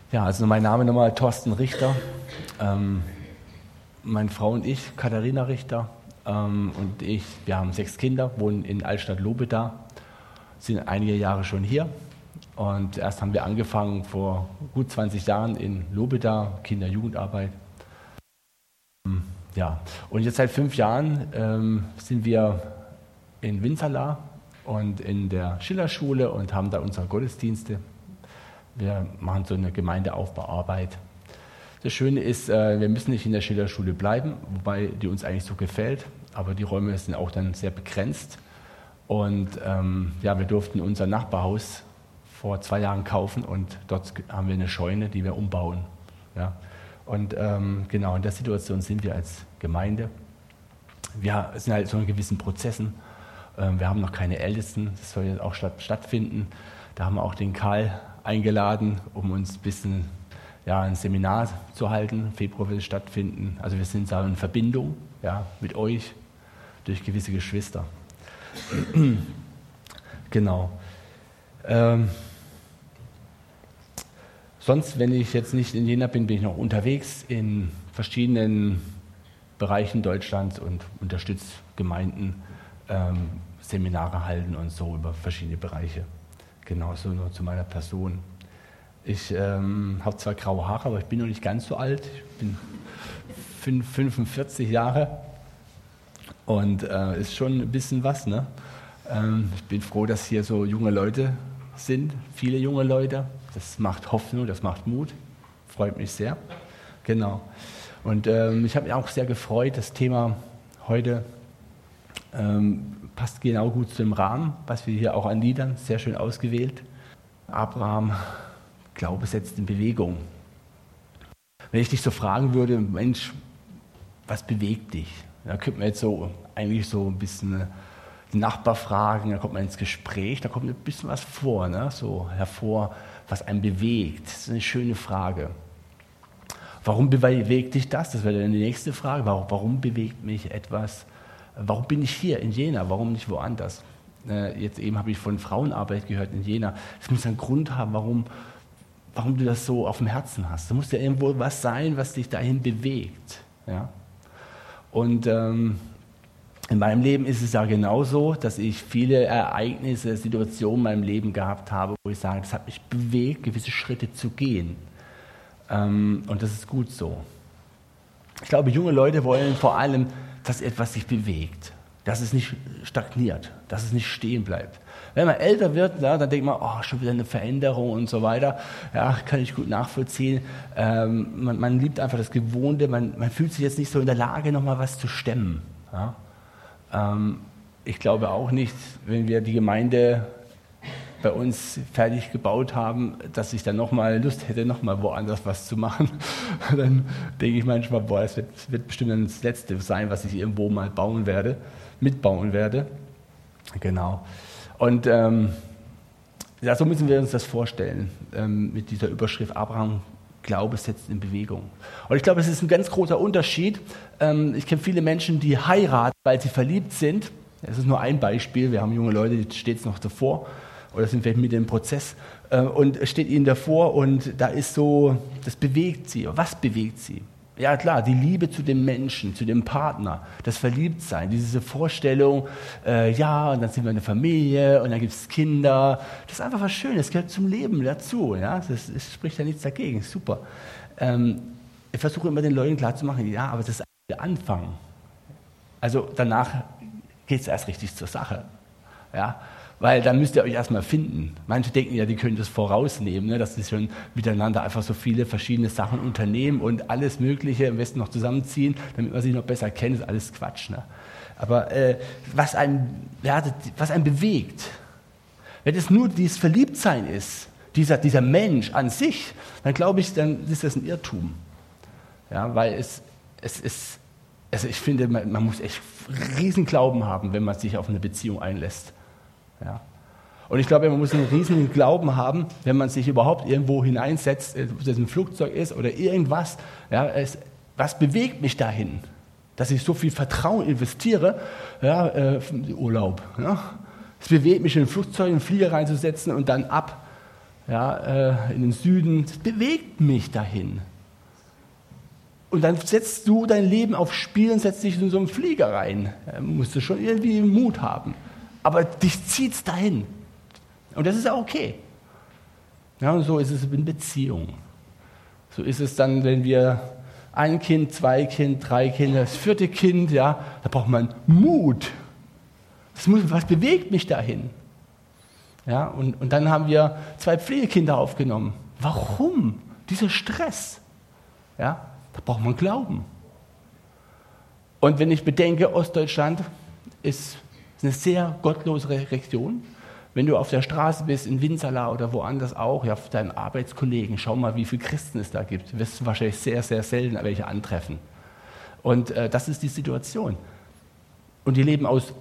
Ja, also mein Name nochmal Thorsten Richter. Meine Frau und ich, Katharina Richter, und ich, wir haben 6 Kinder, wohnen in Altstadt-Lobeda, sind einige Jahre schon hier. Und erst haben wir angefangen vor gut 20 Jahren in Lobeda, Kinder-Jugendarbeit. Ja, und jetzt seit 5 Jahren sind wir in Winzerla und in der Schillerschule und haben da unsere Gottesdienste. Wir machen so eine Gemeindeaufbauarbeit. Das Schöne ist, wir müssen nicht in der Schillerschule bleiben, wobei die uns eigentlich so gefällt, aber die Räume sind auch dann sehr begrenzt. Und ja, wir durften unser Nachbarhaus vor 2 Jahren kaufen und dort haben wir eine Scheune, die wir umbauen. Ja. Und genau in der Situation sind wir als Gemeinde. Wir sind halt so in gewissen Prozessen. Wir haben noch keine Ältesten, das soll jetzt auch stattfinden. Da haben wir auch den Karl eingeladen, um uns ein bisschen ein Seminar zu halten. Im Februar wird es stattfinden. Also wir sind da in Verbindung mit euch durch gewisse Geschwister. Genau. Sonst, wenn ich jetzt nicht in Jena bin, bin ich noch unterwegs in verschiedenen Bereichen Deutschlands und unterstütze Gemeinden, Seminare halten und so über verschiedene Bereiche. Genauso nur zu meiner Person. Ich habe zwar graue Haare, aber ich bin noch nicht ganz so alt. Ich bin 45 Jahre und ist schon ein bisschen was. Ne? Ich bin froh, dass hier so junge Leute sind, viele junge Leute. Das macht Hoffnung, das macht Mut. Freut mich sehr. Genau. Und ich habe mich auch sehr gefreut, das Thema heute passt genau gut zu dem Rahmen, was wir hier auch an Liedern, sehr schön ausgewählt. Abraham, Glaube setzt in Bewegung. Wenn ich dich so fragen würde, Mensch, was bewegt dich? Da könnte man jetzt so eigentlich so ein bisschen die Nachbar fragen, da kommt man ins Gespräch, da kommt ein bisschen was vor, ne? So hervor, was einen bewegt. Das ist eine schöne Frage. Warum bewegt dich das? Das wäre dann die nächste Frage. Warum bewegt mich etwas? Warum bin ich hier in Jena? Warum nicht woanders? Jetzt eben habe ich von Frauenarbeit gehört in Jena. Es muss einen Grund haben, warum du das so auf dem Herzen hast. Da muss ja irgendwo was sein, was dich dahin bewegt. Ja? Und in meinem Leben ist es ja genauso, dass ich viele Ereignisse, Situationen in meinem Leben gehabt habe, wo ich sage, das hat mich bewegt, gewisse Schritte zu gehen. Und das ist gut so. Ich glaube, junge Leute wollen vor allem, dass etwas sich bewegt, dass es nicht stagniert, dass es nicht stehen bleibt. Wenn man älter wird, dann denkt man, oh, schon wieder eine Veränderung und so weiter. Ja, kann ich gut nachvollziehen. Man liebt einfach das Gewohnte, man fühlt sich jetzt nicht so in der Lage, nochmal was zu stemmen. Ja? Ich glaube auch nicht, wenn wir die Gemeinde bei uns fertig gebaut haben, dass ich dann nochmal Lust hätte, nochmal woanders was zu machen. Dann denke ich manchmal, es wird bestimmt dann das Letzte sein, was ich irgendwo mal mitbauen werde. Genau. Und so müssen wir uns das vorstellen, mit dieser Überschrift Abraham, Glaube setzt in Bewegung. Und ich glaube, es ist ein ganz großer Unterschied. Ich kenne viele Menschen, die heiraten, weil sie verliebt sind. Das ist nur ein Beispiel. Wir haben junge Leute, die stehen jetzt noch davor oder sind vielleicht mit im Prozess und steht ihnen davor und da ist so, das bewegt sie. Was bewegt sie? Ja klar, die Liebe zu dem Menschen, zu dem Partner, das Verliebtsein, diese Vorstellung, und dann sind wir eine Familie und dann gibt es Kinder. Das ist einfach was Schönes, das gehört zum Leben dazu. Ja? Das spricht ja nichts dagegen, super. Ich versuche immer den Leuten klarzumachen, ja, aber das ist der Anfang. Also danach geht es erst richtig zur Sache. Ja? Weil dann müsst ihr euch erstmal finden. Manche denken ja, die können das vorausnehmen, ne? Dass sie schon miteinander einfach so viele verschiedene Sachen unternehmen und alles Mögliche am besten noch zusammenziehen, damit man sich noch besser kennt, ist alles Quatsch. Ne? Aber was einen bewegt, wenn es nur dieses Verliebtsein ist, dieser Mensch an sich, dann glaube ich, dann ist das ein Irrtum. Ja, weil ich finde, man muss echt riesen Glauben haben, wenn man sich auf eine Beziehung einlässt. Ja. Und ich glaube, man muss einen riesigen Glauben haben, wenn man sich überhaupt irgendwo hineinsetzt, ob das ein Flugzeug ist oder irgendwas. Ja, was bewegt mich dahin, dass ich so viel Vertrauen investiere? Urlaub. Ja. Es bewegt mich, in ein Flugzeug, in einen Flieger reinzusetzen und dann ab. in den Süden. Das bewegt mich dahin. Und dann setzt du dein Leben aufs Spiel und setzt dich in so einen Flieger rein. Da musst du schon irgendwie Mut haben. Aber dich zieht es dahin. Und das ist auch okay. Ja, und so ist es in Beziehungen. So ist es dann, wenn wir 1 Kind, 2 Kind, 3 Kinder, das 4. Kind, da braucht man Mut. Was bewegt mich dahin? Ja, und dann haben wir 2 Pflegekinder aufgenommen. Warum? Dieser Stress. Ja, da braucht man Glauben. Und wenn ich bedenke, Ostdeutschland ist eine sehr gottlose Region. Wenn du auf der Straße bist, in Winzerla oder woanders auch, auf deinen Arbeitskollegen, schau mal, wie viele Christen es da gibt. Du wirst wahrscheinlich sehr, sehr selten welche antreffen. Und das ist die Situation. Und die leben aus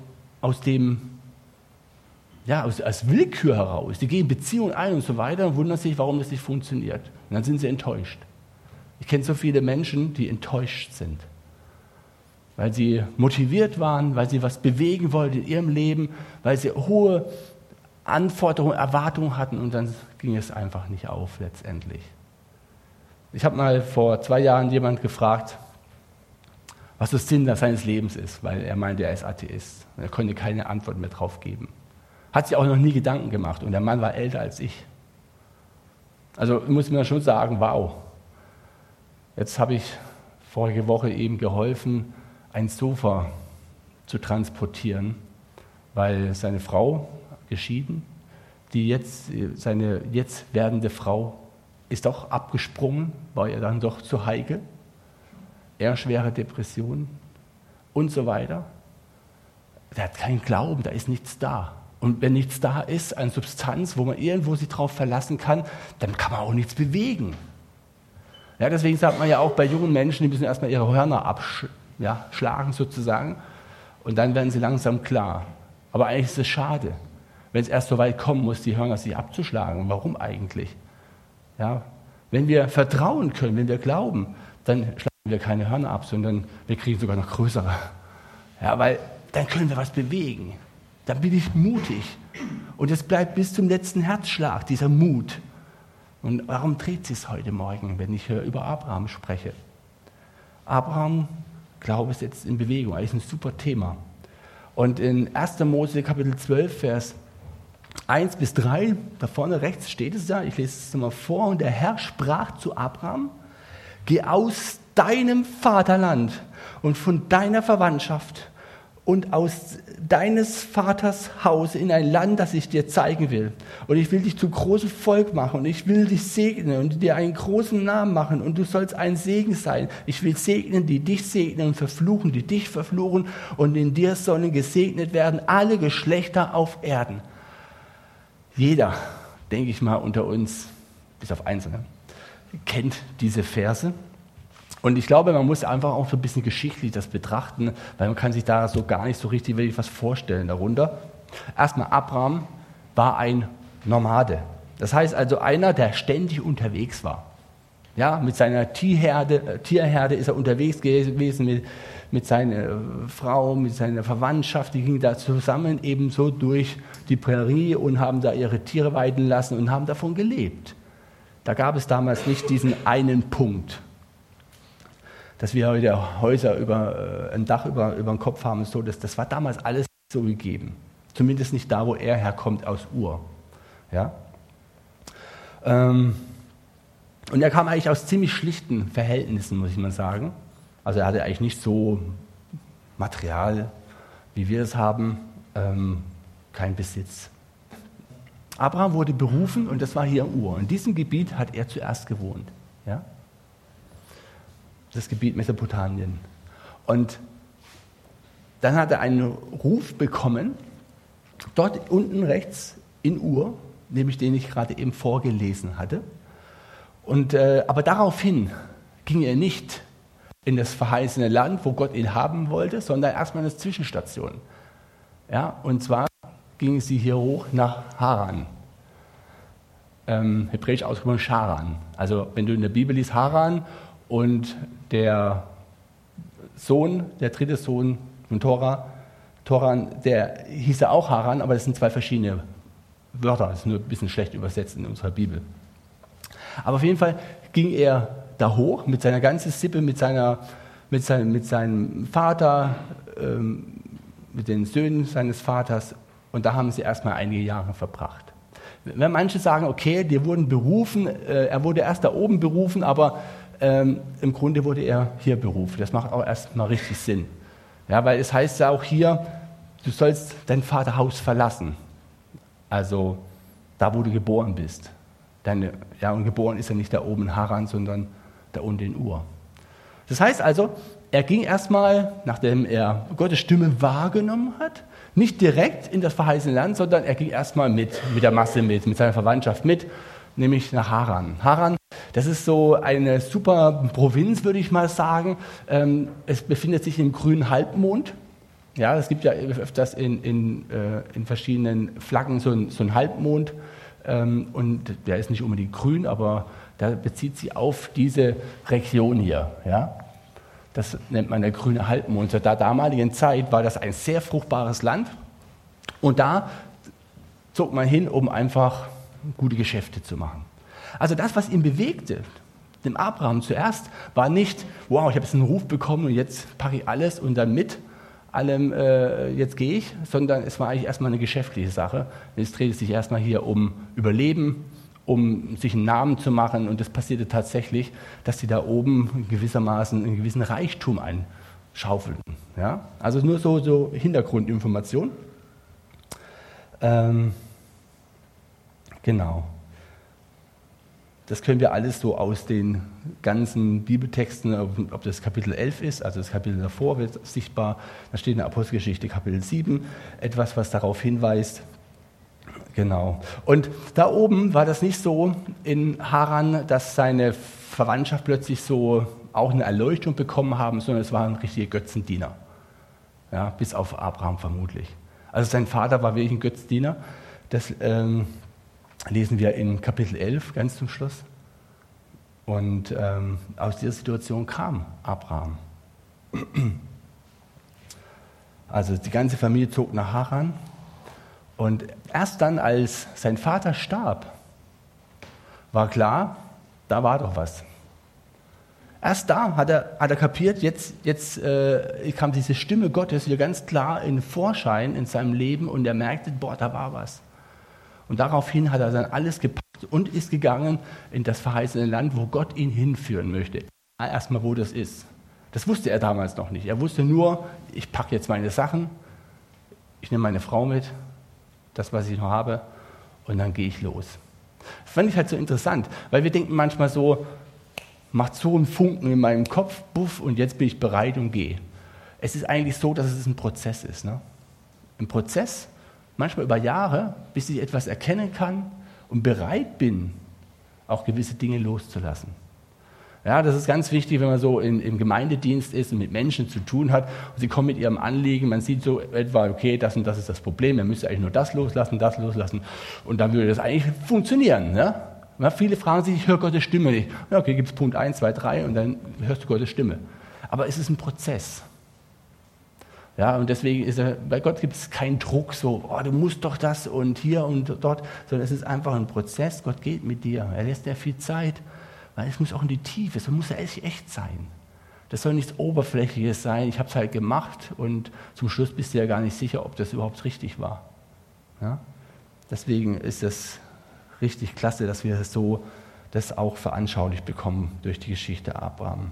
Willkür heraus. Die gehen Beziehungen ein und so weiter und wundern sich, warum das nicht funktioniert. Und dann sind sie enttäuscht. Ich kenne so viele Menschen, die enttäuscht sind. Weil sie motiviert waren, weil sie was bewegen wollten in ihrem Leben, weil sie hohe Anforderungen, Erwartungen hatten und dann ging es einfach nicht auf letztendlich. Ich habe mal vor 2 Jahren jemand gefragt, was der Sinn seines Lebens ist, weil er meinte, er ist Atheist. Und er konnte keine Antwort mehr drauf geben. Hat sich auch noch nie Gedanken gemacht und der Mann war älter als ich. Also muss man schon sagen, wow. Jetzt habe ich vorige Woche eben geholfen, ein Sofa zu transportieren, weil seine Frau geschieden, seine jetzt werdende Frau ist doch abgesprungen, war ihr dann doch zu heikel, er schwere Depressionen und so weiter. Der hat keinen Glauben, da ist nichts da. Und wenn nichts da ist an Substanz, wo man irgendwo sich drauf verlassen kann, dann kann man auch nichts bewegen. Ja, deswegen sagt man ja auch bei jungen Menschen, die müssen erstmal ihre Hörner schlagen sozusagen und dann werden sie langsam klar. Aber eigentlich ist es schade, wenn es erst so weit kommen muss, die Hörner sich abzuschlagen. Warum eigentlich? Ja, wenn wir vertrauen können, wenn wir glauben, dann schlagen wir keine Hörner ab, sondern wir kriegen sogar noch größere. Ja, weil dann können wir was bewegen. Dann bin ich mutig. Und es bleibt bis zum letzten Herzschlag, dieser Mut. Und warum dreht sich es heute Morgen, wenn ich über Abraham spreche? Abraham, Glaube setzt in Bewegung, eigentlich ein super Thema. Und in 1. Mose Kapitel 12, Vers 1-3, da vorne rechts steht es ja, ich lese es mal vor, und der Herr sprach zu Abraham, geh aus deinem Vaterland und von deiner Verwandtschaft und aus deines Vaters Haus in ein Land, das ich dir zeigen will. Und ich will dich zu großem Volk machen und ich will dich segnen und dir einen großen Namen machen und du sollst ein Segen sein. Ich will segnen, die dich segnen und verfluchen, die dich verfluchen und in dir sollen gesegnet werden alle Geschlechter auf Erden. Jeder, denke ich mal, unter uns, bis auf Einzelne, kennt diese Verse. Und ich glaube, man muss einfach auch so ein bisschen geschichtlich das betrachten, weil man kann sich da so gar nicht so richtig wirklich was vorstellen darunter. Erstmal, Abraham war ein Nomade. Das heißt also einer, der ständig unterwegs war. Ja, mit seiner Tierherde ist er unterwegs gewesen, mit seiner Frau, mit seiner Verwandtschaft. Die gingen da zusammen eben so durch die Prärie und haben da ihre Tiere weiden lassen und haben davon gelebt. Da gab es damals nicht diesen einen Punkt, dass wir heute Häuser ein Dach über den Kopf haben, so, das war damals alles so gegeben. Zumindest nicht da, wo er herkommt, aus Ur. Ja? Und er kam eigentlich aus ziemlich schlichten Verhältnissen, muss ich mal sagen. Also er hatte eigentlich nicht so Material, wie wir es haben, kein Besitz. Abraham wurde berufen und das war hier in Ur. In diesem Gebiet hat er zuerst gewohnt. Ja? Das Gebiet Mesopotamien. Und dann hat er einen Ruf bekommen, dort unten rechts in Ur, nämlich den ich gerade eben vorgelesen hatte. Aber daraufhin ging er nicht in das verheißene Land, wo Gott ihn haben wollte, sondern erstmal in eine Zwischenstation. Ja, und zwar gingen sie hier hoch nach Haran. Hebräisch ausgesprochen Charan. Also wenn du in der Bibel liest Haran und der dritte Sohn von Toran, der hieß ja auch Haran, aber das sind 2 verschiedene Wörter, das ist nur ein bisschen schlecht übersetzt in unserer Bibel. Aber auf jeden Fall ging er da hoch mit seiner ganzen Sippe, mit seinem Vater, mit den Söhnen seines Vaters, und da haben sie erstmal einige Jahre verbracht. Wenn manche sagen, okay, die wurden berufen, er wurde erst da oben berufen, aber im Grunde wurde er hier berufen. Das macht auch erstmal richtig Sinn. Ja, weil es heißt ja auch hier, du sollst dein Vaterhaus verlassen. Also da, wo du geboren bist. Und geboren ist er nicht da oben in Haran, sondern da unten in Ur. Das heißt also, er ging erstmal, nachdem er Gottes Stimme wahrgenommen hat, nicht direkt in das verheißene Land, sondern er ging erstmal mit der Masse mit seiner Verwandtschaft mit, nämlich nach Haran. Haran, das ist so eine super Provinz, würde ich mal sagen. Es befindet sich im grünen Halbmond. Ja, es gibt ja öfters in verschiedenen Flaggen so einen Halbmond. Und der ist nicht unbedingt grün, aber der bezieht sich auf diese Region hier. Ja? Das nennt man der grüne Halbmond. Zu der damaligen Zeit war das ein sehr fruchtbares Land. Und da zog man hin, um einfach gute Geschäfte zu machen. Also das, was ihn bewegte, dem Abraham zuerst, war nicht, wow, ich habe jetzt einen Ruf bekommen und jetzt packe ich alles und dann mit allem, jetzt gehe ich, sondern es war eigentlich erstmal eine geschäftliche Sache. Es drehte sich erstmal hier um Überleben, um sich einen Namen zu machen, und das passierte tatsächlich, dass sie da oben gewissermaßen einen gewissen Reichtum einschaufelten. Ja? Also nur so Hintergrundinformation. Genau. Das können wir alles so aus den ganzen Bibeltexten, ob das Kapitel 11 ist, also das Kapitel davor wird sichtbar, da steht in der Apostelgeschichte Kapitel 7 etwas, was darauf hinweist. Genau. Und da oben war das nicht so in Haran, dass seine Verwandtschaft plötzlich so auch eine Erleuchtung bekommen haben, sondern es waren richtige Götzendiener. Ja, bis auf Abraham vermutlich. Also sein Vater war wirklich ein Götzendiener. Das lesen wir in Kapitel 11 ganz zum Schluss. Und aus dieser Situation kam Abraham. Also die ganze Familie zog nach Haran. Und erst dann, als sein Vater starb, war klar, da war doch was. Erst da hat er kapiert, jetzt kam diese Stimme Gottes wieder ganz klar in Vorschein in seinem Leben, und er merkte, boah, da war was. Und daraufhin hat er dann alles gepackt und ist gegangen in das verheißene Land, wo Gott ihn hinführen möchte. Erstmal, wo das ist. Das wusste er damals noch nicht. Er wusste nur, ich packe jetzt meine Sachen, ich nehme meine Frau mit, das, was ich noch habe, und dann gehe ich los. Das fand ich halt so interessant, weil wir denken manchmal so, macht so einen Funken in meinem Kopf, buff, und jetzt bin ich bereit und gehe. Es ist eigentlich so, dass es ein Prozess ist. Ne? Ein Prozess, manchmal über Jahre, bis ich etwas erkennen kann und bereit bin, auch gewisse Dinge loszulassen. Ja, das ist ganz wichtig, wenn man so im Gemeindedienst ist und mit Menschen zu tun hat und sie kommen mit ihrem Anliegen, man sieht so etwa, okay, das und das ist das Problem, man müsste eigentlich nur das loslassen und dann würde das eigentlich funktionieren. Ne? Ja, viele fragen sich, ich höre Gottes Stimme nicht. Ja, okay, gibt es Punkt 1, 2, 3 und dann hörst du Gottes Stimme. Aber es ist ein Prozess. Ja, und deswegen bei Gott gibt es keinen Druck, so, oh, du musst doch das und hier und dort, sondern es ist einfach ein Prozess. Gott geht mit dir, er lässt dir viel Zeit, weil es muss auch in die Tiefe, es muss ja echt sein. Das soll nichts Oberflächliches sein, ich habe es halt gemacht und zum Schluss bist du ja gar nicht sicher, ob das überhaupt richtig war. Ja? Deswegen ist es richtig klasse, dass wir das auch veranschaulicht bekommen durch die Geschichte Abraham.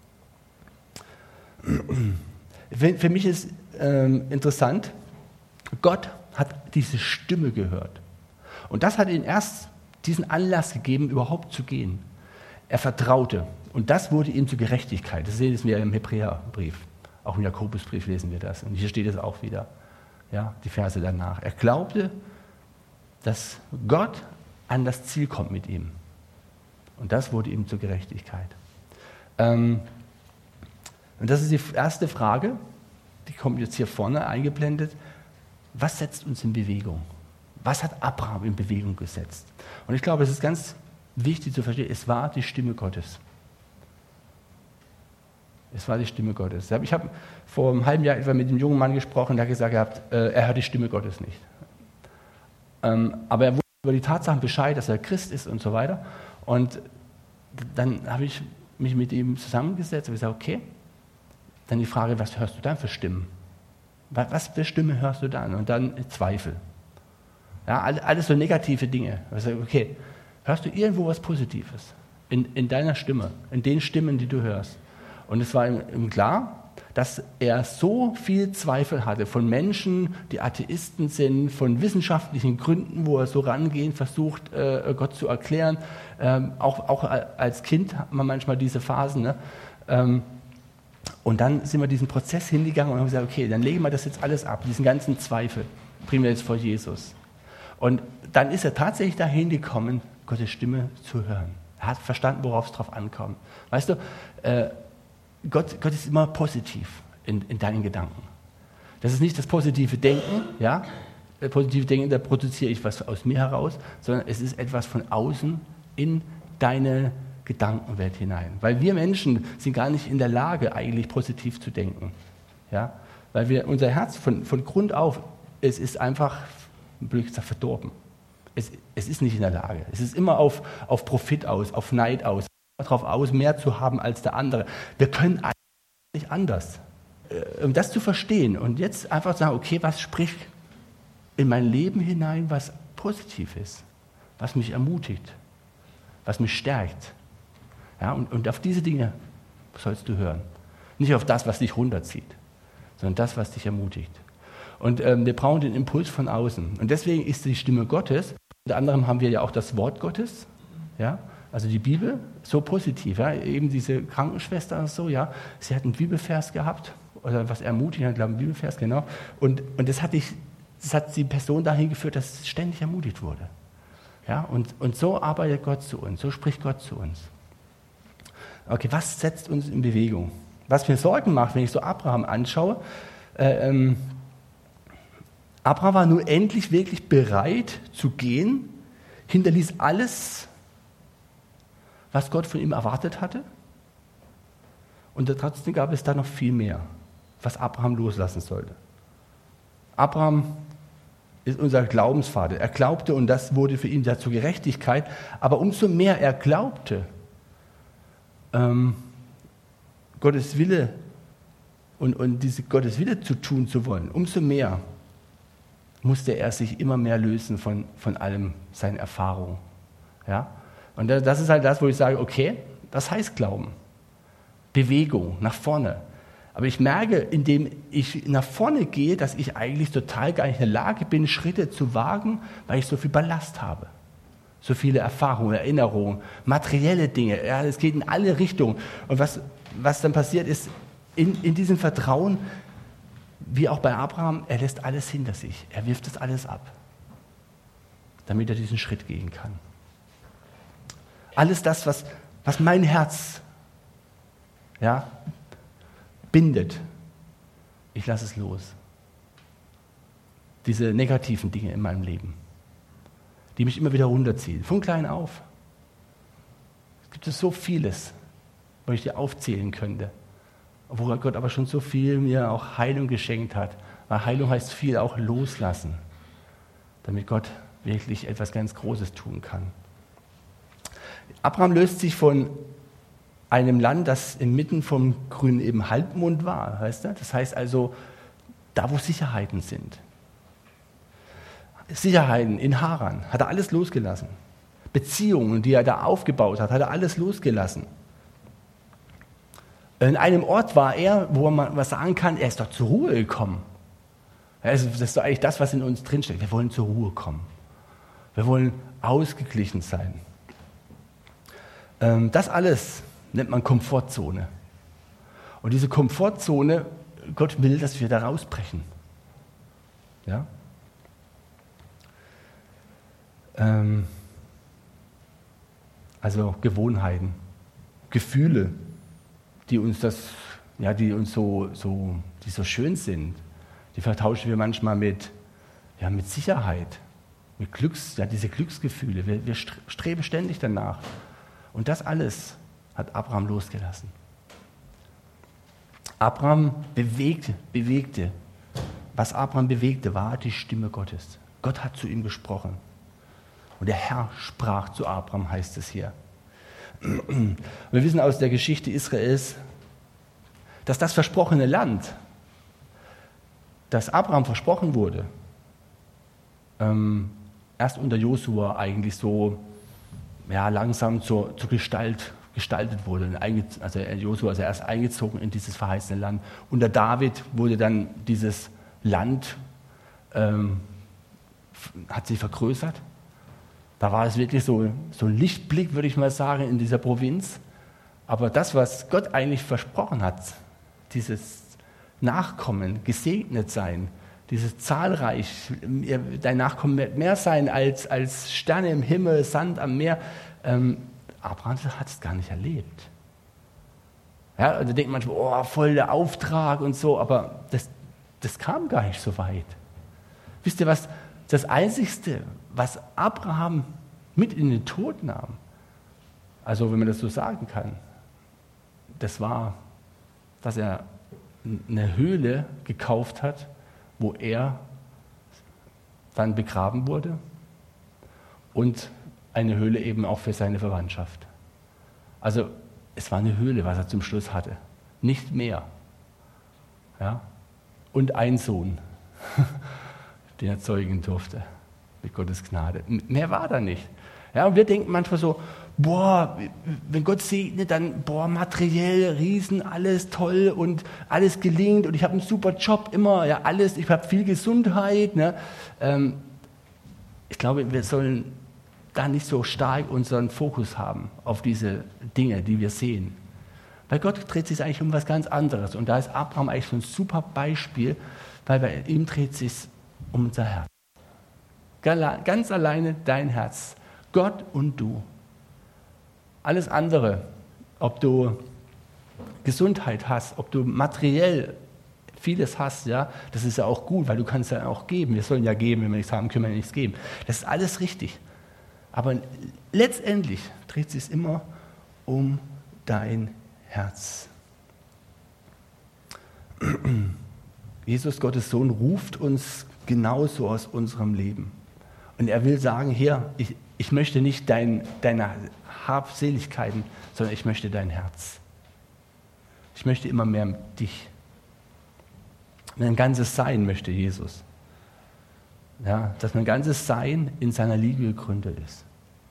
Für mich ist interessant, Gott hat diese Stimme gehört. Und das hat ihm erst diesen Anlass gegeben, überhaupt zu gehen. Er vertraute. Und das wurde ihm zur Gerechtigkeit. Das sehen wir im Hebräerbrief. Auch im Jakobusbrief lesen wir das. Und hier steht es auch wieder. Ja, die Verse danach. Er glaubte, dass Gott an das Ziel kommt mit ihm. Und das wurde ihm zur Gerechtigkeit. Und das ist die erste Frage, die kommt jetzt hier vorne eingeblendet. Was setzt uns in Bewegung? Was hat Abraham in Bewegung gesetzt? Und ich glaube, es ist ganz wichtig zu verstehen, es war die Stimme Gottes. Es war die Stimme Gottes. Ich habe vor einem halben Jahr etwa mit einem jungen Mann gesprochen, der hat gesagt, er hört die Stimme Gottes nicht. Aber er wusste über die Tatsachen Bescheid, dass er Christ ist und so weiter. Und dann habe ich mich mit ihm zusammengesetzt und gesagt, okay, dann die Frage, was hörst du dann für Stimmen? Was für Stimme hörst du dann? Und dann Zweifel. Ja, alles so negative Dinge. Also, okay, hörst du irgendwo was Positives in deiner Stimme, in den Stimmen, die du hörst? Und es war ihm klar, dass er so viel Zweifel hatte von Menschen, die Atheisten sind, von wissenschaftlichen Gründen, wo er so rangeht, versucht, Gott zu erklären. Auch als Kind hat man manchmal diese Phasen. Ne? Und dann sind wir diesen Prozess hingegangen und haben gesagt, okay, dann legen wir das jetzt alles ab, diesen ganzen Zweifel, bringen wir jetzt vor Jesus. Und dann ist er tatsächlich dahin gekommen, Gottes Stimme zu hören. Er hat verstanden, worauf es drauf ankommt. Weißt du, Gott ist immer positiv in deinen Gedanken. Das ist nicht das positive Denken, ja? Das positive Denken, da produziere ich was aus mir heraus, sondern es ist etwas von außen in deine Gedankenwelt hinein. Weil wir Menschen sind gar nicht in der Lage, eigentlich positiv zu denken. Ja? Weil unser Herz von Grund auf, es ist einfach, blöd gesagt, verdorben. Es ist nicht in der Lage. Es ist immer auf Profit aus, auf Neid aus, darauf aus, mehr zu haben als der andere. Wir können eigentlich nicht anders. Um das zu verstehen und jetzt einfach sagen, okay, was spricht in mein Leben hinein, was positiv ist, was mich ermutigt, was mich stärkt. Ja, und auf diese Dinge sollst du hören. Nicht auf das, was dich runterzieht, sondern das, was dich ermutigt. Und wir brauchen den Impuls von außen. Und deswegen ist die Stimme Gottes, unter anderem haben wir ja auch das Wort Gottes, ja, also die Bibel, so positiv. Ja, eben diese Krankenschwester und so, ja, sie hat einen Bibelvers gehabt, oder was ermutigt hat, glaube ich, einen Bibelvers, genau. Und das hat die Person dahin geführt, dass sie ständig ermutigt wurde. Ja, und so arbeitet Gott zu uns, so spricht Gott zu uns. Okay, was setzt uns in Bewegung? Was mir Sorgen macht, wenn ich so Abraham anschaue, Abraham war nun endlich wirklich bereit zu gehen, hinterließ alles, was Gott von ihm erwartet hatte. Und trotzdem gab es da noch viel mehr, was Abraham loslassen sollte. Abraham ist unser Glaubensvater. Er glaubte und das wurde für ihn zur Gerechtigkeit. Aber umso mehr er glaubte, Gottes Wille und diese Gottes Wille zu tun zu wollen, umso mehr musste er sich immer mehr lösen von allem seinen Erfahrungen. Ja? Und das ist halt das, wo ich sage, okay, das heißt Glauben. Bewegung, nach vorne. Aber ich merke, indem ich nach vorne gehe, dass ich eigentlich total gar nicht in der Lage bin, Schritte zu wagen, weil ich so viel Ballast habe. So viele Erfahrungen, Erinnerungen, materielle Dinge. Ja, es geht in alle Richtungen. Und was dann passiert ist, in diesem Vertrauen, wie auch bei Abraham, er lässt alles hinter sich. Er wirft das alles ab, damit er diesen Schritt gehen kann. Alles das, was mein Herz bindet, ich lasse es los. Diese negativen Dinge in meinem Leben, die mich immer wieder runterziehen, von klein auf. Es gibt so vieles, was ich dir aufzählen könnte, wo Gott aber schon so viel mir auch Heilung geschenkt hat. Weil Heilung heißt viel auch loslassen, damit Gott wirklich etwas ganz Großes tun kann. Abraham löst sich von einem Land, das inmitten vom grünen eben Halbmond war, weißt du? Das heißt also, da wo Sicherheiten sind. Sicherheiten in Haran, hat er alles losgelassen. Beziehungen, die er da aufgebaut hat er alles losgelassen. In einem Ort war er, wo man was sagen kann, er ist doch zur Ruhe gekommen. Das ist doch eigentlich das, was in uns drinsteckt. Wir wollen zur Ruhe kommen. Wir wollen ausgeglichen sein. Das alles nennt man Komfortzone. Und diese Komfortzone, Gott will, dass wir da rausbrechen. Ja? Also Gewohnheiten, Gefühle, die so schön sind, die vertauschen wir manchmal mit Sicherheit, mit diese Glücksgefühle. Wir streben ständig danach. Und das alles hat Abraham losgelassen. Abraham bewegte. Was Abraham bewegte, war die Stimme Gottes. Gott hat zu ihm gesprochen. Und der Herr sprach zu Abraham, heißt es hier. Wir wissen aus der Geschichte Israels, dass das versprochene Land, das Abraham versprochen wurde, erst unter Josua eigentlich so langsam zur gestaltet wurde. Also Josua ist erst eingezogen in dieses verheißene Land. Unter David wurde dann dieses Land, hat sich vergrößert. Da war es wirklich so ein Lichtblick, würde ich mal sagen, in dieser Provinz. Aber das, was Gott eigentlich versprochen hat, dieses Nachkommen, gesegnet sein, dieses zahlreich, dein Nachkommen wird mehr sein als Sterne im Himmel, Sand am Meer. Abraham hat es gar nicht erlebt. Ja, also denkt manchmal, oh, voll der Auftrag und so, aber das kam gar nicht so weit. Wisst ihr was? Das Einzigste, was Abraham mit in den Tod nahm, also wenn man das so sagen kann, das war, dass er eine Höhle gekauft hat, wo er dann begraben wurde und eine Höhle eben auch für seine Verwandtschaft. Also es war eine Höhle, was er zum Schluss hatte, nicht mehr. Ja? Und ein Sohn, den er zeugen durfte, mit Gottes Gnade. Mehr war da nicht. Ja, und wir denken manchmal so, wenn Gott segnet, dann, materiell, riesen, alles toll und alles gelingt und ich habe einen super Job, immer, ja, alles, ich habe viel Gesundheit. Ne? Ich glaube, wir sollen da nicht so stark unseren Fokus haben auf diese Dinge, die wir sehen. Bei Gott dreht es sich eigentlich um was ganz anderes und da ist Abraham eigentlich so ein super Beispiel, weil bei ihm dreht es sich um unser Herz. Ganz alleine dein Herz. Gott und du. Alles andere, ob du Gesundheit hast, ob du materiell vieles hast, ja, das ist ja auch gut, weil du kannst ja auch geben. Wir sollen ja geben, wenn wir nichts haben, können wir nichts geben. Das ist alles richtig. Aber letztendlich dreht es sich immer um dein Herz. Jesus, Gottes Sohn, ruft uns genauso aus unserem Leben. Und er will sagen, hier, ich möchte nicht deine Habseligkeiten, sondern ich möchte dein Herz. Ich möchte immer mehr dich. Mein ganzes Sein möchte Jesus. Ja, dass mein ganzes Sein in seiner Liebe gegründet ist.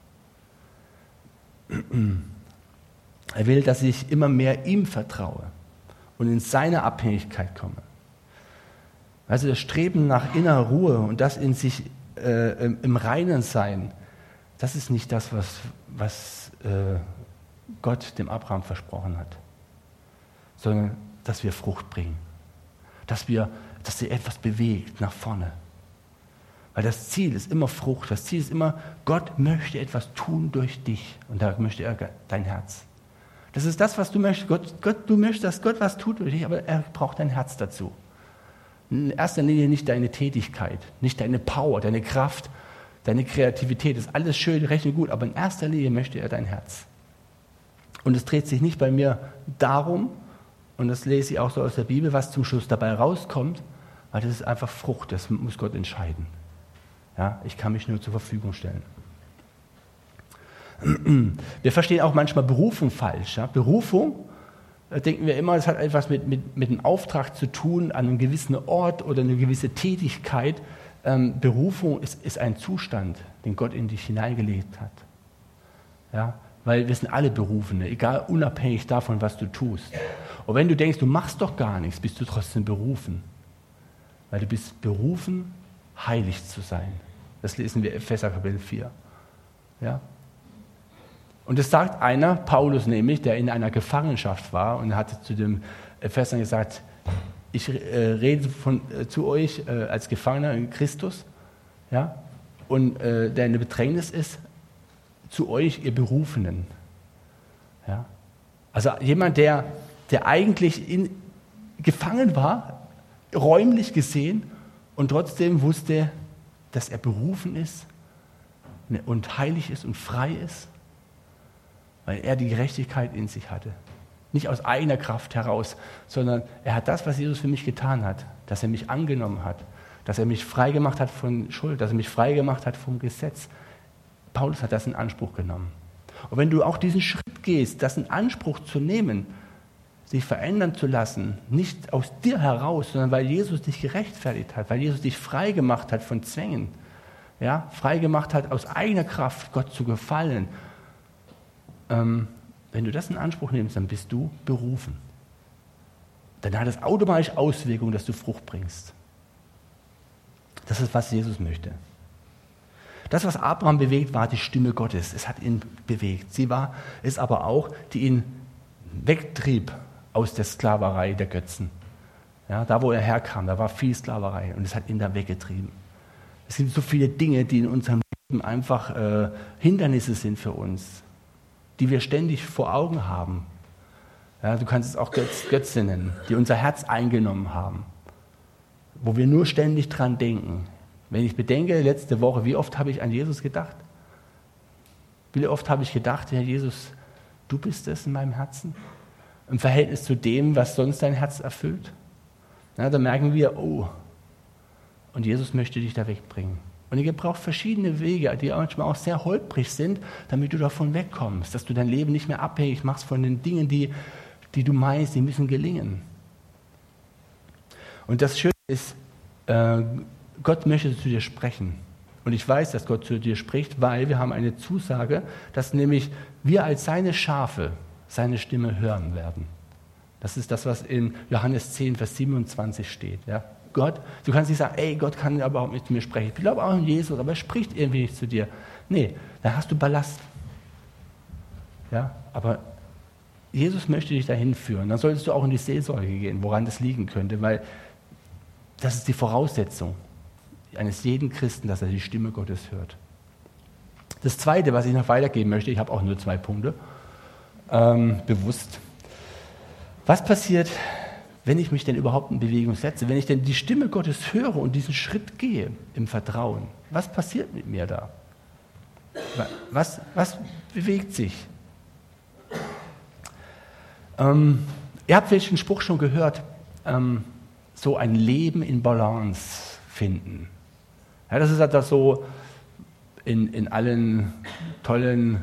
Er will, dass ich immer mehr ihm vertraue und in seine Abhängigkeit komme. Also das Streben nach innerer Ruhe und das in sich im Reinen sein, das ist nicht das, was Gott dem Abraham versprochen hat, sondern dass wir Frucht bringen, dass sie etwas bewegt nach vorne. Weil das Ziel ist immer Frucht, das Ziel ist immer, Gott möchte etwas tun durch dich und da möchte er dein Herz. Das ist das, was du möchtest. Du möchtest, dass Gott was tut durch dich, aber er braucht dein Herz dazu. In erster Linie nicht deine Tätigkeit, nicht deine Power, deine Kraft, deine Kreativität, das ist alles schön, recht und gut, aber in erster Linie möchte er dein Herz. Und es dreht sich nicht bei mir darum, und das lese ich auch so aus der Bibel, was zum Schluss dabei rauskommt, weil das ist einfach Frucht, das muss Gott entscheiden. Ja, ich kann mich nur zur Verfügung stellen. Wir verstehen auch manchmal Berufung falsch. Ja? Berufung, denken wir immer, das hat etwas mit einem Auftrag zu tun, an einem gewissen Ort oder eine gewisse Tätigkeit. Berufung ist ein Zustand, den Gott in dich hineingelegt hat. Ja? Weil wir sind alle Berufene, egal, unabhängig davon, was du tust. Und wenn du denkst, du machst doch gar nichts, bist du trotzdem berufen. Weil du bist berufen, heilig zu sein. Das lesen wir in Epheser Kapitel 4. Ja? Und das sagt einer, Paulus nämlich, der in einer Gefangenschaft war und hat zu den Ephesern gesagt, ich rede zu euch als Gefangener in Christus, ja? Und der in der Bedrängnis ist, zu euch, ihr Berufenen. Ja? Also jemand, der eigentlich gefangen war, räumlich gesehen, und trotzdem wusste, dass er berufen ist und heilig ist und frei ist, weil er die Gerechtigkeit in sich hatte. Nicht aus eigener Kraft heraus, sondern er hat das, was Jesus für mich getan hat, dass er mich angenommen hat, dass er mich frei gemacht hat von Schuld, dass er mich frei gemacht hat vom Gesetz. Paulus hat das in Anspruch genommen. Und wenn du auch diesen Schritt gehst, das in Anspruch zu nehmen, sich verändern zu lassen, nicht aus dir heraus, sondern weil Jesus dich gerechtfertigt hat, weil Jesus dich frei gemacht hat von Zwängen, ja, frei gemacht hat, aus eigener Kraft Gott zu gefallen. Wenn du das in Anspruch nimmst, dann bist du berufen. Dann hat es automatisch Auswirkungen, dass du Frucht bringst. Das ist, was Jesus möchte. Das, was Abraham bewegt, war die Stimme Gottes. Es hat ihn bewegt. Sie war es aber auch, die ihn wegtrieb aus der Sklaverei der Götzen. Ja, da, wo er herkam, da war viel Sklaverei und es hat ihn da weggetrieben. Es sind so viele Dinge, die in unserem Leben einfach Hindernisse sind für uns, die wir ständig vor Augen haben. Ja, du kannst es auch Götze nennen, die unser Herz eingenommen haben, wo wir nur ständig dran denken. Wenn ich bedenke, letzte Woche, wie oft habe ich an Jesus gedacht? Wie oft habe ich gedacht, Herr Jesus, du bist es in meinem Herzen? Im Verhältnis zu dem, was sonst dein Herz erfüllt? Ja, da merken wir, oh, und Jesus möchte dich da wegbringen. Und er gebraucht verschiedene Wege, die manchmal auch sehr holprig sind, damit du davon wegkommst, dass du dein Leben nicht mehr abhängig machst von den Dingen, die du meinst, die müssen gelingen. Und das Schöne ist, Gott möchte zu dir sprechen. Und ich weiß, dass Gott zu dir spricht, weil wir haben eine Zusage, dass nämlich wir als seine Schafe seine Stimme hören werden. Das ist das, was in Johannes 10, Vers 27 steht. Ja? Gott, du kannst nicht sagen, ey, Gott kann aber auch mit mir sprechen. Ich glaube auch an Jesus, aber er spricht irgendwie nicht zu dir. Nee, dann hast du Ballast. Ja? Aber Jesus möchte dich dahin führen. Dann solltest du auch in die Seelsorge gehen, woran das liegen könnte, weil das ist die Voraussetzung eines jeden Christen, dass er die Stimme Gottes hört. Das Zweite, was ich noch weitergeben möchte, ich habe auch nur 2 Punkte, bewusst. Was passiert, wenn ich mich denn überhaupt in Bewegung setze, wenn ich denn die Stimme Gottes höre und diesen Schritt gehe im Vertrauen? Was passiert mit mir da? Was bewegt sich? Ihr habt vielleicht den Spruch schon gehört, so ein Leben in Balance finden. Ja, das ist halt das so in allen tollen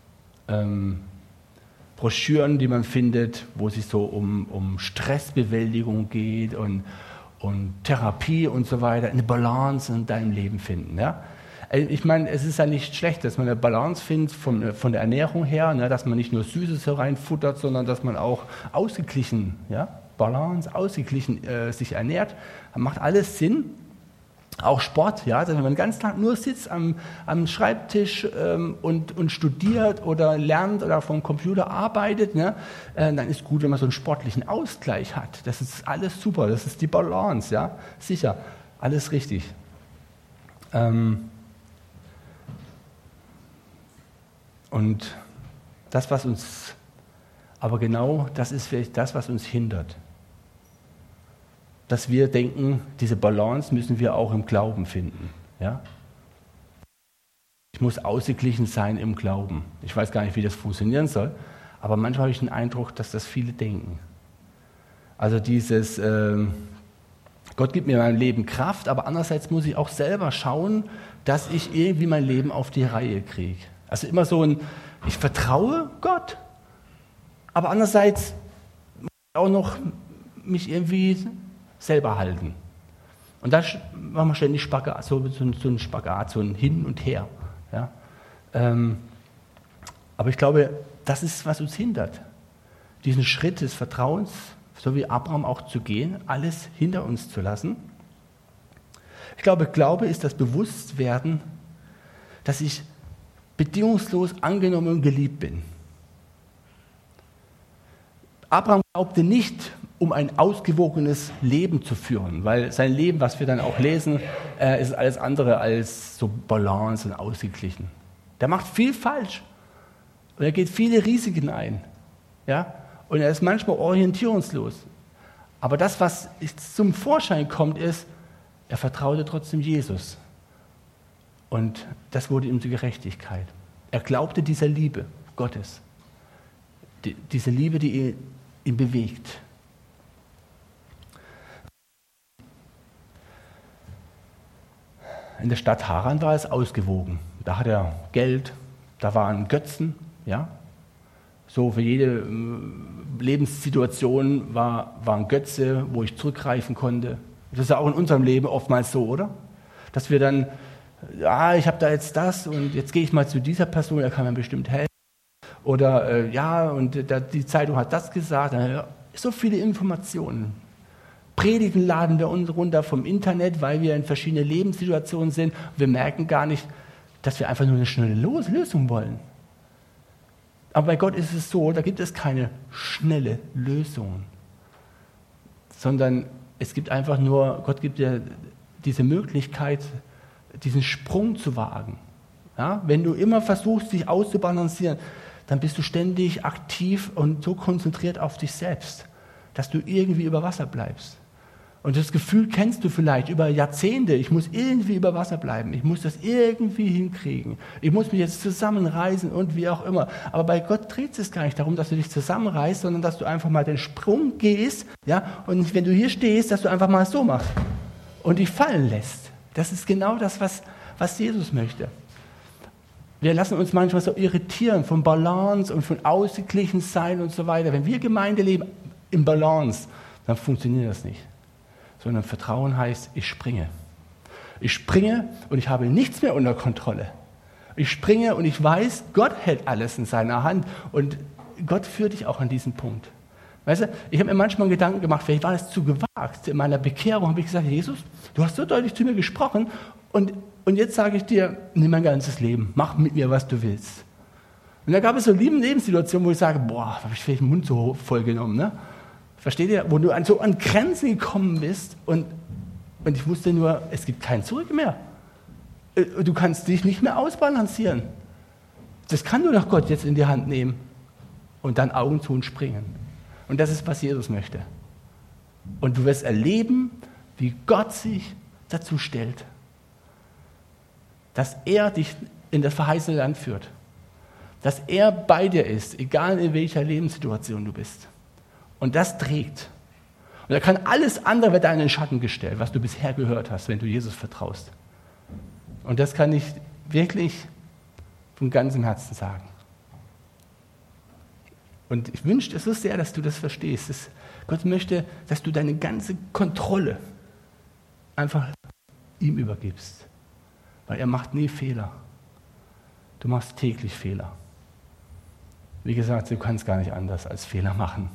Broschüren, die man findet, wo es sich so um Stressbewältigung geht und Therapie und so weiter, eine Balance in deinem Leben finden. Ja? Ich meine, es ist ja nicht schlecht, dass man eine Balance findet von der Ernährung her, ne, dass man nicht nur Süßes hereinfuttert, sondern dass man auch ausgeglichen, ja, Balance, ausgeglichen sich ernährt. Das macht alles Sinn. Auch Sport, ja, also wenn man den ganzen Tag nur sitzt am Schreibtisch und studiert oder lernt oder vom Computer arbeitet, ne, dann ist gut, wenn man so einen sportlichen Ausgleich hat. Das ist alles super, das ist die Balance, ja, sicher, alles richtig. Und das, was uns, aber genau das ist vielleicht das, was uns hindert. Dass wir denken, diese Balance müssen wir auch im Glauben finden. Ja? Ich muss ausgeglichen sein im Glauben. Ich weiß gar nicht, wie das funktionieren soll, aber manchmal habe ich den Eindruck, dass das viele denken. Also dieses, Gott gibt mir mein Leben Kraft, aber andererseits muss ich auch selber schauen, dass ich irgendwie mein Leben auf die Reihe kriege. Also immer so ich vertraue Gott, aber andererseits muss ich auch noch mich irgendwie selber halten. Und da machen wir ständig Spagat, so ein Spagat, so ein Hin und Her. Ja? Aber ich glaube, das ist, was uns hindert. Diesen Schritt des Vertrauens, so wie Abraham auch zu gehen, alles hinter uns zu lassen. Ich glaube, Glaube ist das Bewusstwerden, dass ich bedingungslos angenommen und geliebt bin. Abraham glaubte nicht, um ein ausgewogenes Leben zu führen, weil sein Leben, was wir dann auch lesen, ist alles andere als so Balance und ausgeglichen. Der macht viel falsch und er geht viele Risiken ein. Ja? Und er ist manchmal orientierungslos. Aber das, was zum Vorschein kommt, ist, er vertraute trotzdem Jesus. Und das wurde ihm zur Gerechtigkeit. Er glaubte dieser Liebe Gottes. Diese Liebe, die ihn bewegt. In der Stadt Haran war es ausgewogen. Da hat er Geld, da waren Götzen, ja. So für jede Lebenssituation war ein Götze, wo ich zurückgreifen konnte. Das ist ja auch in unserem Leben oftmals so, oder? Dass wir dann, ich habe da jetzt das und jetzt gehe ich mal zu dieser Person, der kann mir bestimmt helfen. Oder die Zeitung hat das gesagt. So viele Informationen. Predigen laden wir uns runter vom Internet, weil wir in verschiedenen Lebenssituationen sind. Wir merken gar nicht, dass wir einfach nur eine schnelle Lösung wollen. Aber bei Gott ist es so, da gibt es keine schnelle Lösung, sondern es gibt einfach nur, Gott gibt dir diese Möglichkeit, diesen Sprung zu wagen. Ja? Wenn du immer versuchst, dich auszubalancieren, dann bist du ständig aktiv und so konzentriert auf dich selbst, dass du irgendwie über Wasser bleibst. Und das Gefühl kennst du vielleicht über Jahrzehnte, ich muss irgendwie über Wasser bleiben, ich muss das irgendwie hinkriegen, ich muss mich jetzt zusammenreißen und wie auch immer. Aber bei Gott dreht es gar nicht darum, dass du dich zusammenreißt, sondern dass du einfach mal den Sprung gehst, ja, und wenn du hier stehst, dass du einfach mal so machst und dich fallen lässt. Das ist genau das, was Jesus möchte. Wir lassen uns manchmal so irritieren von Balance und von ausgeglichen sein und so weiter. Wenn wir Gemeinde leben im Balance, dann funktioniert das nicht. Sondern Vertrauen heißt, ich springe. Ich springe und ich habe nichts mehr unter Kontrolle. Ich springe und ich weiß, Gott hält alles in seiner Hand und Gott führt dich auch an diesen Punkt. Weißt du, ich habe mir manchmal Gedanken gemacht, vielleicht war das zu gewagt. In meiner Bekehrung habe ich gesagt, Jesus, du hast so deutlich zu mir gesprochen und jetzt sage ich dir, nimm mein ganzes Leben, mach mit mir, was du willst. Und da gab es so Lebenssituationen, wo ich sage, habe ich vielleicht den Mund so voll genommen, ne? Versteht ihr? Wo du so an Grenzen gekommen bist und ich wusste nur, es gibt kein Zurück mehr. Du kannst dich nicht mehr ausbalancieren. Das kann nur noch Gott jetzt in die Hand nehmen und dann Augen zu und springen. Und das ist, was Jesus möchte. Und du wirst erleben, wie Gott sich dazu stellt, dass er dich in das verheißene Land führt. Dass er bei dir ist, egal in welcher Lebenssituation du bist. Und das trägt. Und da kann alles andere wird in den Schatten gestellt, was du bisher gehört hast, wenn du Jesus vertraust. Und das kann ich wirklich von ganzem Herzen sagen. Und ich wünsche dir so sehr, dass du das verstehst. Gott möchte, dass du deine ganze Kontrolle einfach ihm übergibst. Weil er macht nie Fehler. Du machst täglich Fehler. Wie gesagt, du kannst gar nicht anders als Fehler machen.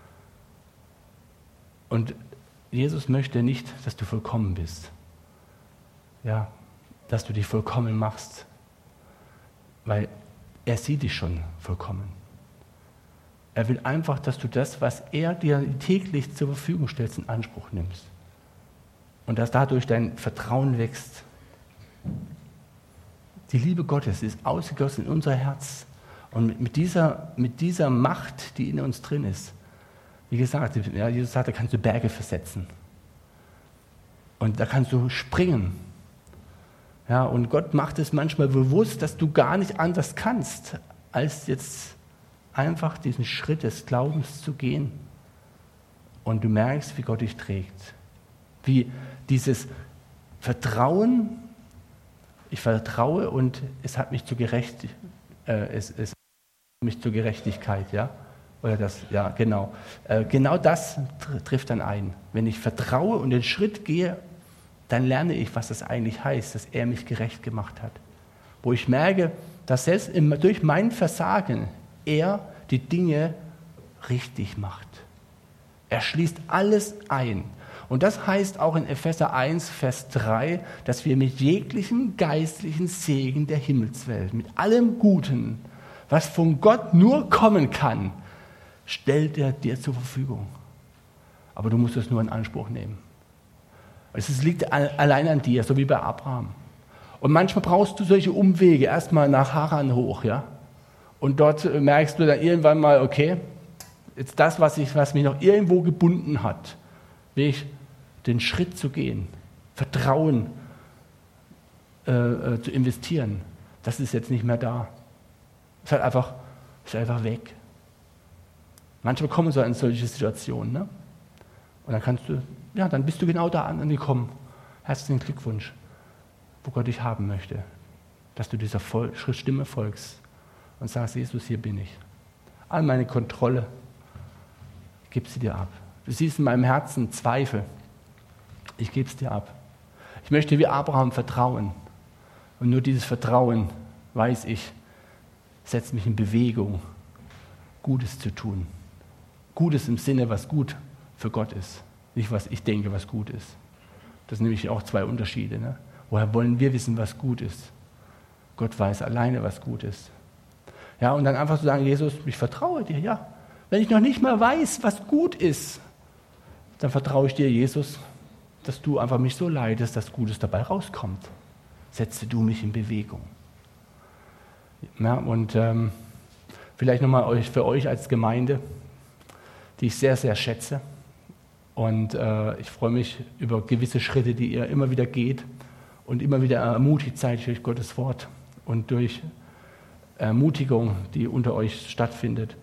Und Jesus möchte nicht, dass du vollkommen bist. Ja, dass du dich vollkommen machst. Weil er sieht dich schon vollkommen. Er will einfach, dass du das, was er dir täglich zur Verfügung stellt, in Anspruch nimmst. Und dass dadurch dein Vertrauen wächst. Die Liebe Gottes ist ausgegossen in unser Herz. Und mit dieser Macht, die in uns drin ist, wie gesagt, Jesus sagt, da kannst du Berge versetzen. Und da kannst du springen. Ja, und Gott macht es manchmal bewusst, dass du gar nicht anders kannst, als jetzt einfach diesen Schritt des Glaubens zu gehen. Und du merkst, wie Gott dich trägt. Wie dieses Vertrauen, ich vertraue und es hat mich zur Gerechtigkeit, ja. Oder das, ja, genau. Genau das trifft dann ein. Wenn ich vertraue und den Schritt gehe, dann lerne ich, was das eigentlich heißt, dass er mich gerecht gemacht hat. Wo ich merke, dass selbst durch mein Versagen er die Dinge richtig macht. Er schließt alles ein. Und das heißt auch in Epheser 1, Vers 3, dass wir mit jeglichem geistlichen Segen der Himmelswelt, mit allem Guten, was von Gott nur kommen kann, stellt er dir zur Verfügung. Aber du musst es nur in Anspruch nehmen. Es liegt allein an dir, so wie bei Abraham. Und manchmal brauchst du solche Umwege, erstmal nach Haran hoch, ja. Und dort merkst du dann irgendwann mal, okay, jetzt das, was mich noch irgendwo gebunden hat, den Schritt zu gehen, Vertrauen zu investieren, das ist jetzt nicht mehr da. Ist halt einfach weg. Manchmal kommen so in solche Situationen, ne? Und dann dann bist du genau da angekommen. Herzlichen Glückwunsch. wo Gott dich haben möchte. Dass du dieser Stimme folgst und sagst, Jesus, hier bin ich. All meine Kontrolle, ich gebe sie dir ab. Du siehst in meinem Herzen Zweifel, ich gebe es dir ab. Ich möchte wie Abraham vertrauen. Und nur dieses Vertrauen, weiß ich, setzt mich in Bewegung, Gutes zu tun. Gutes im Sinne, was gut für Gott ist. Nicht, was ich denke, was gut ist. Das sind nämlich auch zwei Unterschiede. Ne? Woher wollen wir wissen, was gut ist? Gott weiß alleine, was gut ist. Ja, und dann einfach zu sagen, Jesus, ich vertraue dir, ja. Wenn ich noch nicht mal weiß, was gut ist, dann vertraue ich dir, Jesus, dass du einfach mich so leitest, dass Gutes dabei rauskommt. Setze du mich in Bewegung. Ja, und vielleicht nochmal für euch als Gemeinde, die ich sehr, sehr schätze. Und ich freue mich über gewisse Schritte, die ihr immer wieder geht und immer wieder ermutigt seid durch Gottes Wort und durch Ermutigung, die unter euch stattfindet.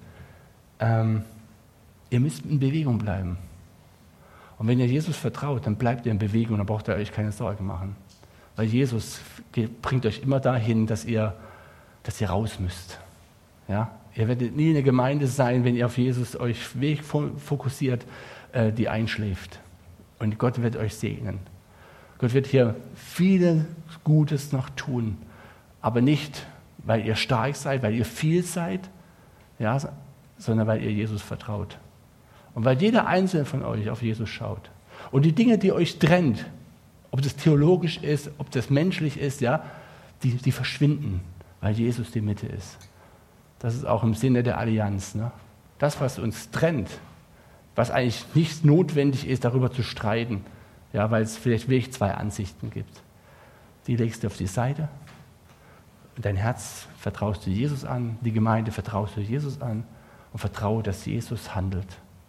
Ihr müsst in Bewegung bleiben. Und wenn ihr Jesus vertraut, dann bleibt ihr in Bewegung, dann braucht ihr euch keine Sorgen machen. Weil Jesus bringt euch immer dahin, dass ihr raus müsst. Ja? Ihr werdet nie eine Gemeinde sein, wenn ihr auf Jesus euch fokussiert, die einschläft. Und Gott wird euch segnen. Gott wird hier viel Gutes noch tun, aber nicht, weil ihr stark seid, weil ihr viel seid, ja, sondern weil ihr Jesus vertraut. Und weil jeder Einzelne von euch auf Jesus schaut. Und die Dinge, die euch trennt, ob das theologisch ist, ob das menschlich ist, ja, die verschwinden, weil Jesus die Mitte ist. Das ist auch im Sinne der Allianz. Ne? Das, was uns trennt, was eigentlich nicht notwendig ist, darüber zu streiten, ja, weil es vielleicht wirklich zwei Ansichten gibt. Die legst du auf die Seite. Dein Herz vertraust du Jesus an, die Gemeinde vertraust du Jesus an und vertraue, dass Jesus handelt.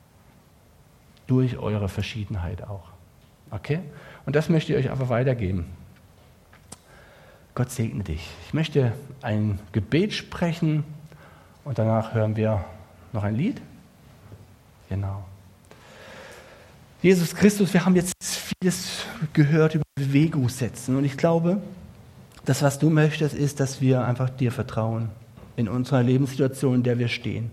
Durch eure Verschiedenheit auch. Okay? Und das möchte ich euch einfach weitergeben. Gott segne dich. Ich möchte ein Gebet sprechen und danach hören wir noch ein Lied. Genau. Jesus Christus, wir haben jetzt vieles gehört über Bewegung setzen und ich glaube, das, was du möchtest, ist, dass wir einfach dir vertrauen in unserer Lebenssituation, in der wir stehen.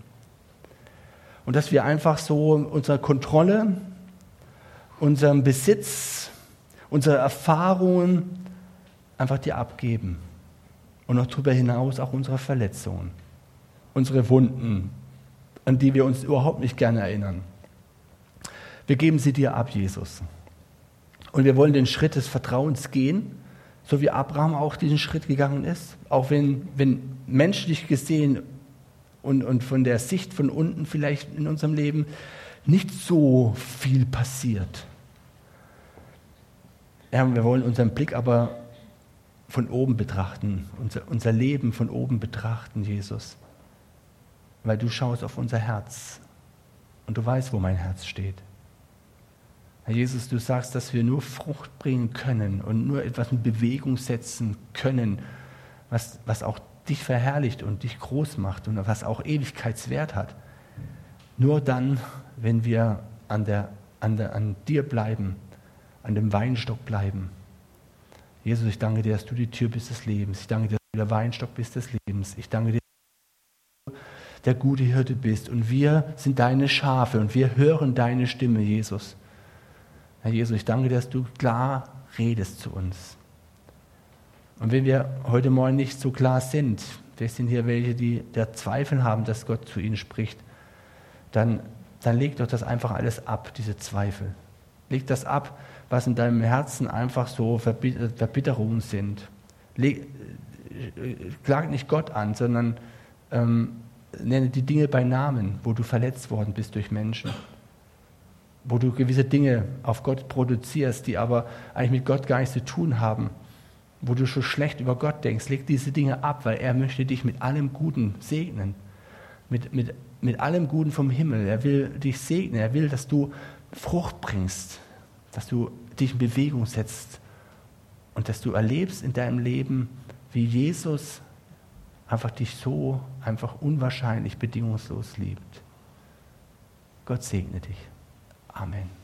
Und dass wir einfach so unsere Kontrolle, unseren Besitz, unsere Erfahrungen einfach dir abgeben. Und noch darüber hinaus auch unsere Verletzungen, unsere Wunden, an die wir uns überhaupt nicht gerne erinnern. Wir geben sie dir ab, Jesus. Und wir wollen den Schritt des Vertrauens gehen, so wie Abraham auch diesen Schritt gegangen ist. Auch wenn menschlich gesehen und von der Sicht von unten vielleicht in unserem Leben nicht so viel passiert. Ja, wir wollen unseren Blick aber von oben betrachten, unser Leben von oben betrachten, Jesus. Weil du schaust auf unser Herz und du weißt, wo mein Herz steht. Herr Jesus, du sagst, dass wir nur Frucht bringen können und nur etwas in Bewegung setzen können, was auch dich verherrlicht und dich groß macht und was auch Ewigkeitswert hat. Nur dann, wenn wir an dir bleiben, an dem Weinstock bleiben. Jesus, ich danke dir, dass du die Tür bist des Lebens. Ich danke dir, dass du der Weinstock bist des Lebens. Ich danke dir, dass du der gute Hirte bist. Und wir sind deine Schafe und wir hören deine Stimme, Jesus. Herr Jesus, ich danke dir, dass du klar redest zu uns. Und wenn wir heute Morgen nicht so klar sind, wir sind hier welche, die der Zweifel haben, dass Gott zu ihnen spricht, dann leg doch das einfach alles ab, diese Zweifel. Leg das ab, was in deinem Herzen einfach so Verbitterungen sind. Klag nicht Gott an, sondern nenne die Dinge bei Namen, wo du verletzt worden bist durch Menschen. Wo du gewisse Dinge auf Gott produzierst, die aber eigentlich mit Gott gar nichts zu tun haben. Wo du schon schlecht über Gott denkst, leg diese Dinge ab, weil er möchte dich mit allem Guten segnen. Mit allem Guten vom Himmel. Er will dich segnen. Er will, dass du Frucht bringst. Dass du dich in Bewegung setzt. Und dass du erlebst in deinem Leben, wie Jesus einfach dich so einfach unwahrscheinlich bedingungslos liebt. Gott segne dich. Amen.